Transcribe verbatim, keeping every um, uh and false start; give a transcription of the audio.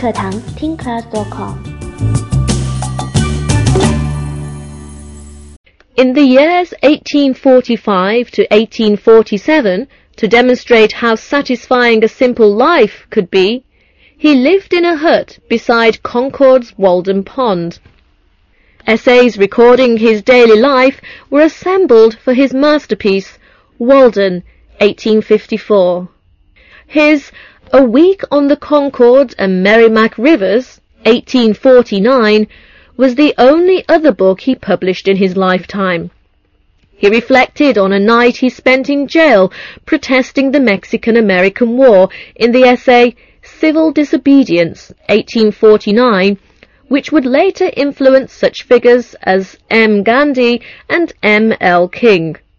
课堂听 class dot com。 In the years eighteen forty-five to eighteen forty-seven, to demonstrate how satisfying a simple life could be, he lived in a hut beside Concord's Walden Pond. Essays recording his daily life were assembled for his masterpiece, Walden, eighteen fifty-four. His A Week on the Concord and Merrimack Rivers, eighteen forty-nine, was the only other book he published in his lifetime. He reflected on a night he spent in jail protesting the Mexican-American War in the essay Civil Disobedience, eighteen forty-nine, which would later influence such figures as M. Gandhi and M. L. King.